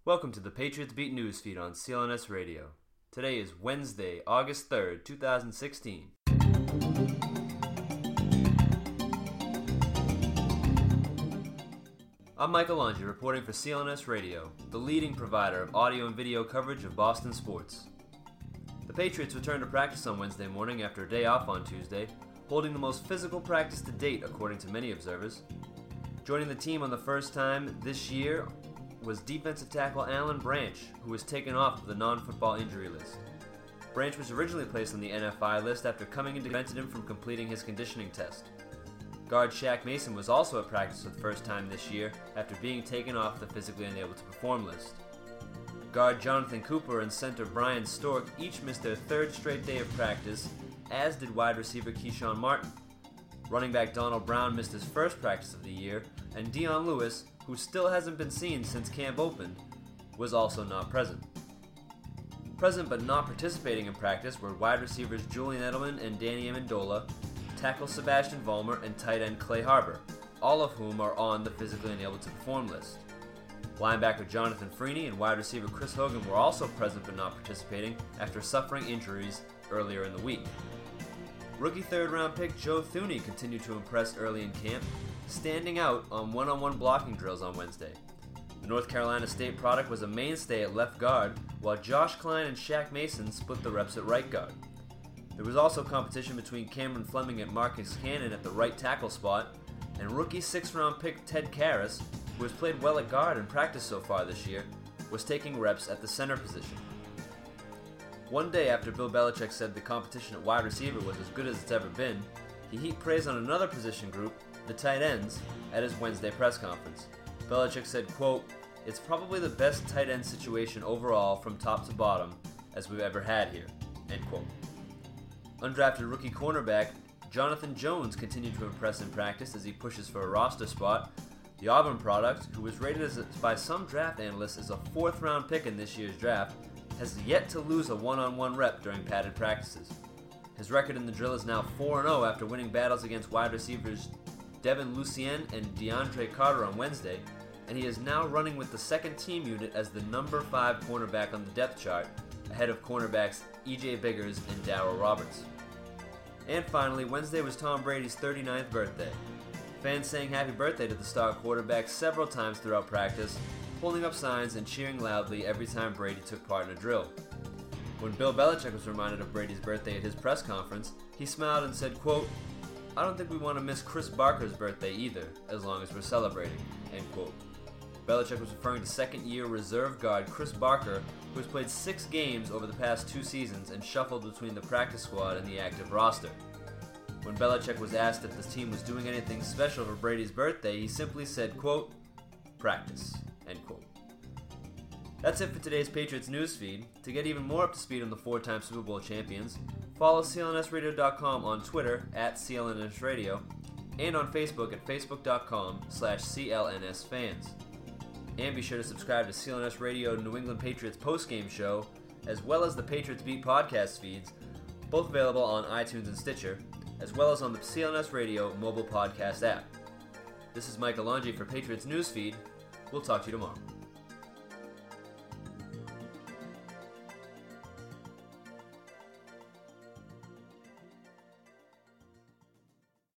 Welcome to the Patriots Beat Newsfeed on CLNS Radio. Today is Wednesday, August 3rd, 2016. I'm Michael Longi reporting for CLNS Radio, the leading provider of audio and video coverage of Boston sports. The Patriots returned to practice on Wednesday morning after a day off on Tuesday, holding the most physical practice to date according to many observers. Joining the team on the first time this year was defensive tackle Alan Branch, who was taken off of the non-football injury list. Branch was originally placed on the NFI list after coming in to prevent him from completing his conditioning test. Guard Shaq Mason was also at practice for the first time this year after being taken off the physically unable to perform list. Guard Jonathan Cooper and center Brian Stork each missed their third straight day of practice, as did wide receiver Keyshawn Martin. Running back Donald Brown missed his first practice of the year, and Dion Lewis, who still hasn't been seen since camp opened, was also not present. Present but not participating in practice were wide receivers Julian Edelman and Danny Amendola, tackle Sebastian Vollmer, and tight end Clay Harbor, all of whom are on the physically unable to perform list. Linebacker Jonathan Freeney and wide receiver Chris Hogan were also present but not participating after suffering injuries earlier in the week. Rookie third-round pick Joe Thuney continued to impress early in camp, standing out on one-on-one blocking drills on Wednesday. The North Carolina State product was a mainstay at left guard, while Josh Klein and Shaq Mason split the reps at right guard. There was also competition between Cameron Fleming and Marcus Cannon at the right tackle spot, and rookie sixth-round pick Ted Karras, who has played well at guard in practice so far this year, was taking reps at the center position. One day after Bill Belichick said the competition at wide receiver was as good as it's ever been, he heaped praise on another position group, the tight ends, at his Wednesday press conference. Belichick said, quote, "It's probably the best tight end situation overall from top to bottom as we've ever had here," end quote. Undrafted rookie cornerback Jonathan Jones continued to impress in practice as he pushes for a roster spot. The Auburn product, who was rated by some draft analysts as a fourth-round pick in this year's draft, has yet to lose a one-on-one rep during padded practices. His record in the drill is now 4-0 after winning battles against wide receivers Devin Lucien and DeAndre Carter on Wednesday, and he is now running with the second team unit as the number 5 cornerback on the depth chart, ahead of cornerbacks E.J. Biggers and Darryl Roberts. And finally, Wednesday was Tom Brady's 39th birthday. Fans sang happy birthday to the star quarterback several times throughout practice, holding up signs and cheering loudly every time Brady took part in a drill. When Bill Belichick was reminded of Brady's birthday at his press conference, he smiled and said, quote, "I don't think we want to miss Chris Barker's birthday either, as long as we're celebrating," end quote. Belichick was referring to second-year reserve guard Chris Barker, who has played 6 games over the past 2 seasons and shuffled between the practice squad and the active roster. When Belichick was asked if the team was doing anything special for Brady's birthday, he simply said, quote, "Practice," end quote. That's it for today's Patriots newsfeed. To get even more up to speed on the 4-time Super Bowl champions, follow clnsradio.com on Twitter @CLNSradio and on Facebook at facebook.com/CLNSfans. And be sure to subscribe to CLNS Radio New England Patriots postgame show, as well as the Patriots Beat podcast feeds, both available on iTunes and Stitcher, as well as on the CLNS Radio mobile podcast app. This is Michael Longi for Patriots Newsfeed. We'll talk to you tomorrow.